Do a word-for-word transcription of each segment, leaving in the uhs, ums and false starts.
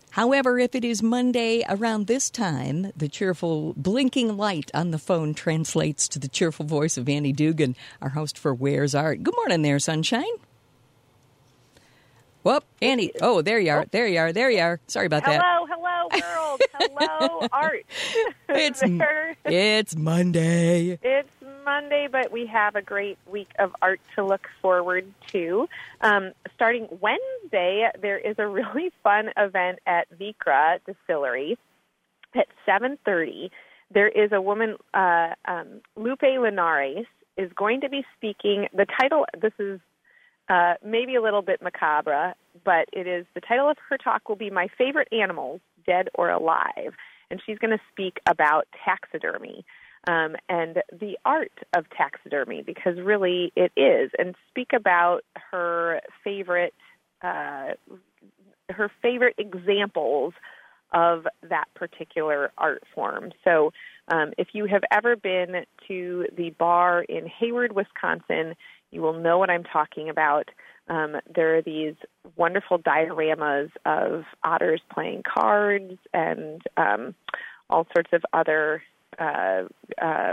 However, if it is Monday around this time, the cheerful blinking light on the phone translates to the cheerful voice of Annie Dugan, our host for Where's Art. Good morning there, sunshine. Whoop, Annie. Oh, there you are. There you are. There you are. Sorry about that. Hello, hello, world. Hello, Art. It's, it's Monday. It's Monday, but we have a great week of art to look forward to. Um, starting Wednesday, there is a really fun event at Vikra Distillery at seven thirty. There is a woman, uh, um, Lupe Linares, is going to be speaking. The title, this is uh, maybe a little bit macabre, but it is, the title of her talk will be My Favorite Animals, Dead or Alive. And she's going to speak about taxidermy. Um, and the art of taxidermy, because really it is, and speak about her favorite, uh, her favorite examples of that particular art form. So um, if you have ever been to the bar in Hayward, Wisconsin, you will know what I'm talking about. Um, there are these wonderful dioramas of otters playing cards and um, all sorts of other Uh, uh,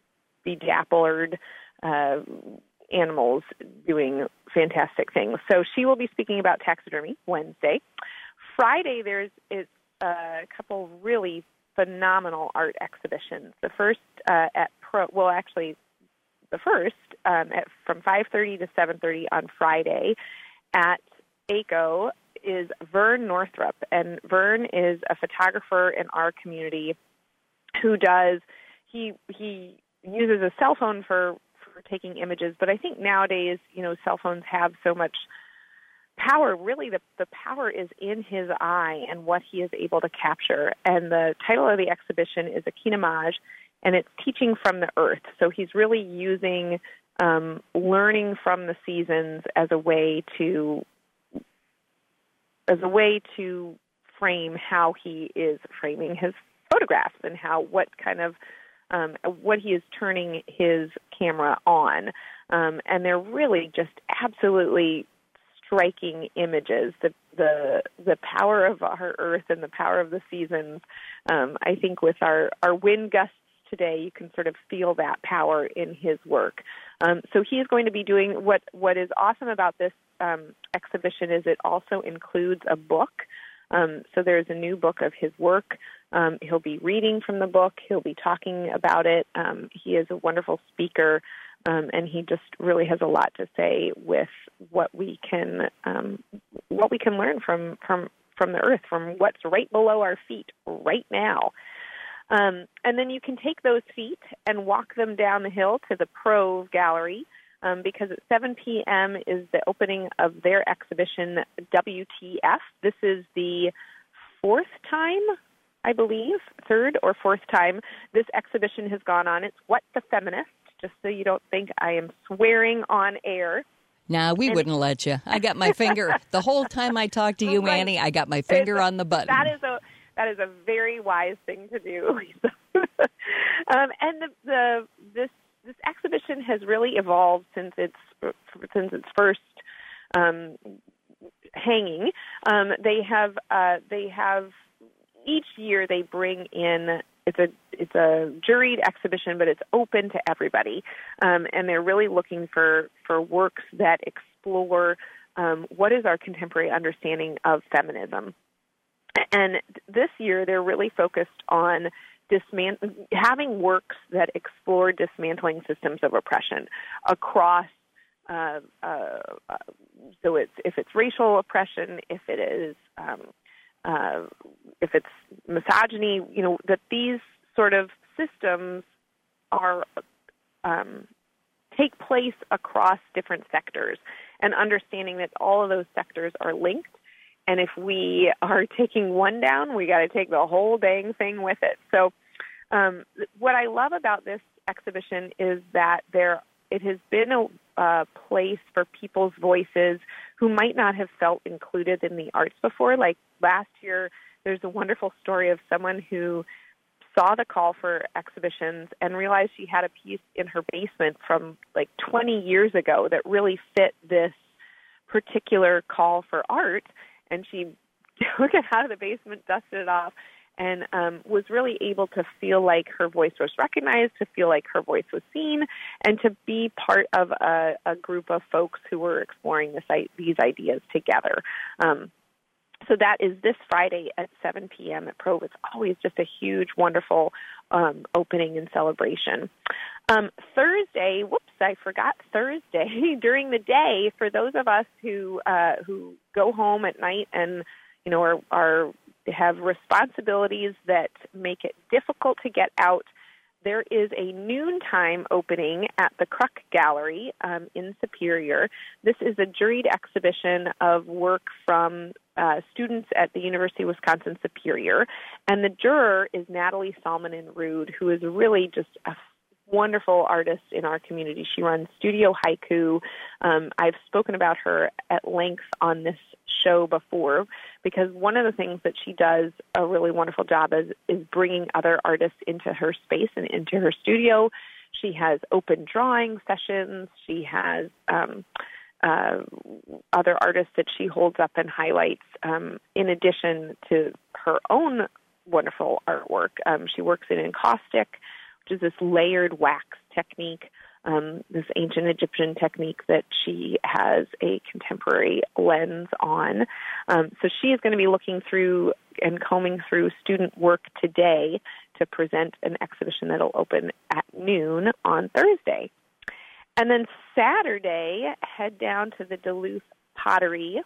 bedappled uh, animals doing fantastic things. So she will be speaking about taxidermy Wednesday. Friday, there's is a couple really phenomenal art exhibitions. The first uh, at Pro, well, actually, the first um, at from five thirty to seven thirty on Friday at A C O is Vern Northrup, and Vern is a photographer in our community who does, he he uses a cell phone for, for taking images, but I think nowadays, you know, cell phones have so much power. Really, the, the power is in his eye and what he is able to capture. And the title of the exhibition is a Kinimage, and it's teaching from the earth. So he's really using um, learning from the seasons as a way to as a way to frame how he is framing his photographs and how what kind of um, what he is turning his camera on, um, and they're really just absolutely striking images. The the the power of our earth and the power of the seasons. Um, I think with our our wind gusts today, you can sort of feel that power in his work. Um, so he is going to be doing what what is awesome about this um, exhibition is it also includes a book. Um, so there's a new book of his work. Um, he'll be reading from the book. He'll be talking about it. Um, he is a wonderful speaker, um, and he just really has a lot to say with what we can um, what we can learn from, from from the earth, from what's right below our feet right now. Um, and then you can take those feet and walk them down the hill to the Prove Gallery. Um, because at seven p.m. is the opening of their exhibition, W T F. This is the fourth time, I believe, third or fourth time this exhibition has gone on. It's What the Feminist, just so you don't think I am swearing on air. Nah, we and wouldn't let you. I got my finger, the whole time I talked to you, right. Annie, I got my finger a, on the button. That is a that is a very wise thing to do, Lisa. um, and the, the this This exhibition has really evolved since its since its first um, hanging. Um, they have uh, they have each year they bring in it's a it's a juried exhibition, but it's open to everybody, um, and they're really looking for for works that explore um, what is our contemporary understanding of feminism. And this year they're really focused on Dismant- having works that explore dismantling systems of oppression across, uh, uh, uh, so it's, if it's racial oppression, if it is, um, uh, if it's misogyny, you know, that these sort of systems are um, take place across different sectors, and understanding that all of those sectors are linked. And if we are taking one down, we got to take the whole dang thing with it. So um, what I love about this exhibition is that there it has been a uh, place for people's voices who might not have felt included in the arts before. Like last year, there's a wonderful story of someone who saw the call for exhibitions and realized she had a piece in her basement from like twenty years ago that really fit this particular call for art. And she took it out of the basement, dusted it off, and um, was really able to feel like her voice was recognized, to feel like her voice was seen, and to be part of a, a group of folks who were exploring this, these ideas together. Um, so that is this Friday at seven p.m. at Prove. It's always just a huge, wonderful um, opening and celebration. Um, Thursday, whoops, I forgot Thursday, during the day, for those of us who uh, who go home at night and, you know, are, are have responsibilities that make it difficult to get out, there is a noontime opening at the Kruk Gallery um, in Superior. This is a juried exhibition of work from uh, students at the University of Wisconsin-Superior, and the juror is Natalie Salmonen-Ruud, who is really just a wonderful artist in our community. She runs Studio Haiku. Um, I've spoken about her at length on this show before, because one of the things that she does a really wonderful job is, is bringing other artists into her space and into her studio. She has open drawing sessions. She has um, uh, other artists that she holds up and highlights, um, in addition to her own wonderful artwork. Um, she works in encaustic, which is this layered wax technique, um, this ancient Egyptian technique that she has a contemporary lens on. Um, so she is going to be looking through and combing through student work today to present an exhibition that will open at noon on Thursday. And then Saturday, head down to the Duluth Pottery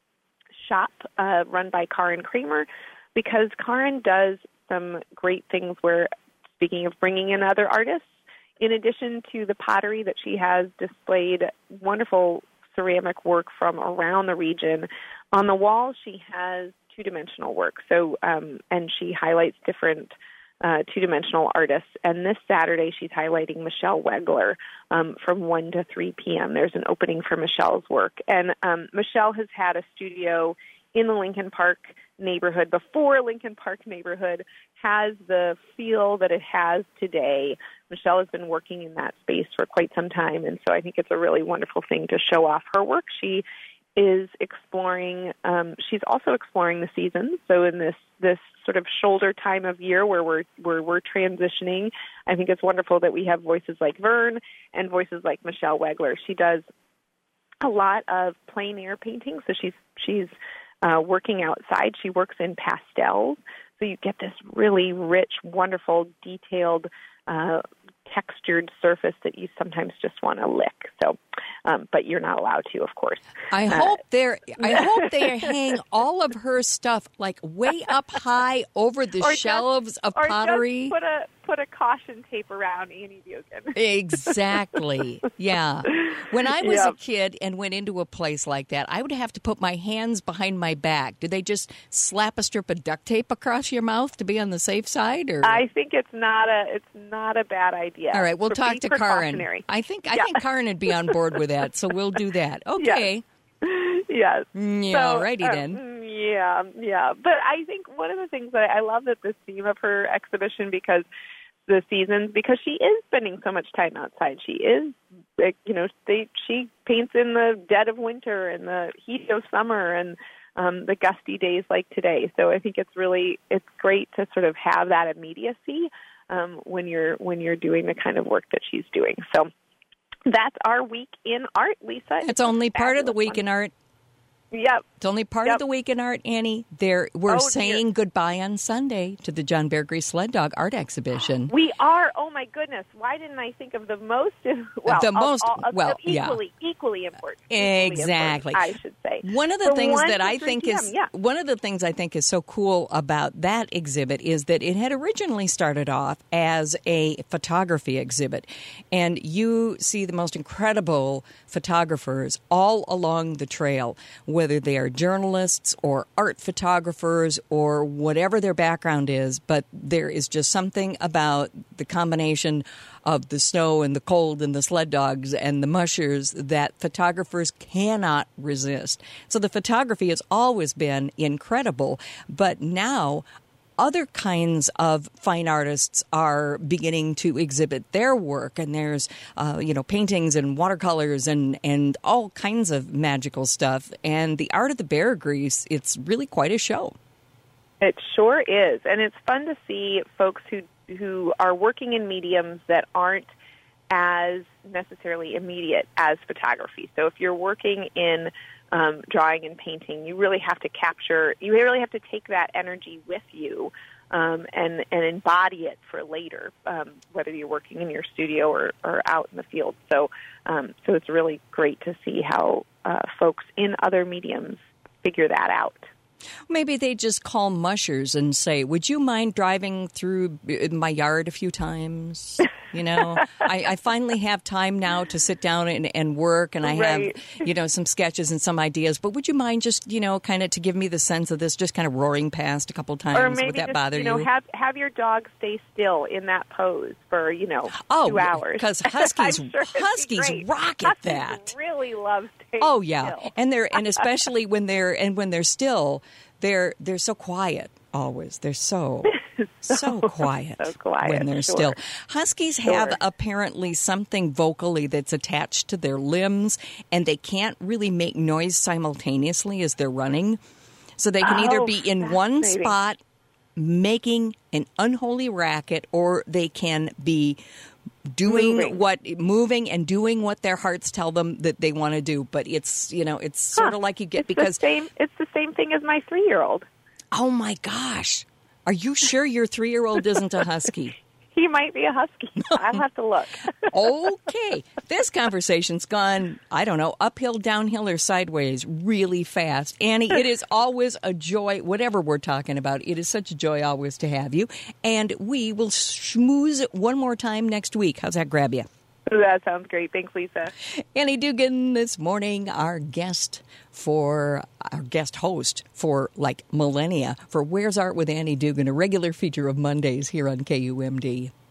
shop uh, run by Karin Kramer, because Karin does some great things where, speaking of bringing in other artists, in addition to the pottery that she has displayed, wonderful ceramic work from around the region, on the wall she has two-dimensional work. So, um, and she highlights different uh, two-dimensional artists. And this Saturday she's highlighting Michelle Wegler um, from one to three p.m. There's an opening for Michelle's work. And um, Michelle has had a studio in the Lincoln Park neighborhood before Lincoln Park neighborhood has the feel that it has today. Michelle has been working in that space for quite some time, and so I think it's a really wonderful thing to show off her work. She is exploring, um, she's also exploring the seasons. So in this this sort of shoulder time of year where we're, where we're transitioning, I think it's wonderful that we have voices like Vern and voices like Michelle Wegler. She does a lot of plein air painting, so she's she's Uh, working outside. She works in pastels, so you get this really rich, wonderful, detailed, uh, textured surface that you sometimes just want to lick. So, um, but you're not allowed to, of course. I uh, hope they're. I hope they hang all of her stuff like way up high over the shelves just, of or pottery. Just put a put a caution tape around Annie Dugan. Exactly. Yeah. When I was yep. a kid and went into a place like that, I would have to put my hands behind my back. Do they just slap a strip of duct tape across your mouth to be on the safe side? Or I think it's not a it's not a bad idea. All right, we'll For talk to Karin. I think I yeah. think Karin would be on board with that, so we'll do that. Okay. Yes. Yeah, so, righty uh, then. Yeah, yeah. But I think one of the things that I love that this theme of her exhibition, because the seasons, because she is spending so much time outside. She is, you know, they, she paints in the dead of winter and the heat of summer and um, the gusty days like today. So I think it's really, it's great to sort of have that immediacy um, when you're when you're doing the kind of work that she's doing. So that's our week in art, Lisa. It's, it's only part of the week in art. Yep. It's only part yep. of the week in art, Annie. There, we're oh, saying dear. goodbye on Sunday to the John Bear Grease Sled Dog Art Exhibition. We are. Oh my goodness! Why didn't I think of the most? Well, the of, most. Of, of, well, of equally, yeah. equally important. Exactly. Equally important, I should say. One of the From things one that to I three think p m, is yeah. one of the things I think is so cool about that exhibit is that it had originally started off as a photography exhibit, and you see the most incredible photographers all along the trail, whether they are journalists or art photographers or whatever their background is, but there is just something about the combination of the snow and the cold and the sled dogs and the mushers that photographers cannot resist. So the photography has always been incredible, but now other kinds of fine artists are beginning to exhibit their work, and there's uh, you know paintings and watercolors and and all kinds of magical stuff. And the Art of the Bear Grease, it's really quite a show. It sure is, and it's fun to see folks who who are working in mediums that aren't as necessarily immediate as photography. So if you're working in um, drawing and painting, you really have to capture, you really have to take that energy with you um, and, and embody it for later, um, whether you're working in your studio or, or out in the field. So, um, so it's really great to see how uh, folks in other mediums figure that out. Maybe they just call mushers and say, would you mind driving through my yard a few times? You know, I, I finally have time now to sit down and, and work, and I right. have, you know, some sketches and some ideas. But would you mind just, you know, kind of to give me the sense of this, just kind of roaring past a couple times? Or maybe would that just, bother you? Know, you? Have, have your dog stay still in that pose for, you know, oh, two hours. Because huskies, sure huskies be rock at huskies that. Really love staying Oh yeah, still. and they're and especially when they're and when they're still, they're they're so quiet. Always, they're so so, so quiet, so quiet when they're sure. still. Huskies sure. have apparently something vocally that's attached to their limbs, and they can't really make noise simultaneously as they're running. So they can oh, either be in one fascinating. spot making an unholy racket, or they can be doing moving. what moving and doing what their hearts tell them that they want to do. But it's you know it's sort huh. of like you get it's because the same. It's the same thing as my three-year-old. Oh my gosh, are you sure your three-year-old isn't a husky? He might be a husky. I'll have to look. Okay, this conversation's gone, I don't know, uphill, downhill, or sideways really fast. Annie, it is always a joy, whatever we're talking about. It is such a joy always to have you. And we will schmooze it one more time next week. How's that grab you? That sounds great. Thanks, Lisa. Annie Dugan this morning, our guest for our guest host for like millennia for Where's Art with Annie Dugan, a regular feature of Mondays here on K U M D.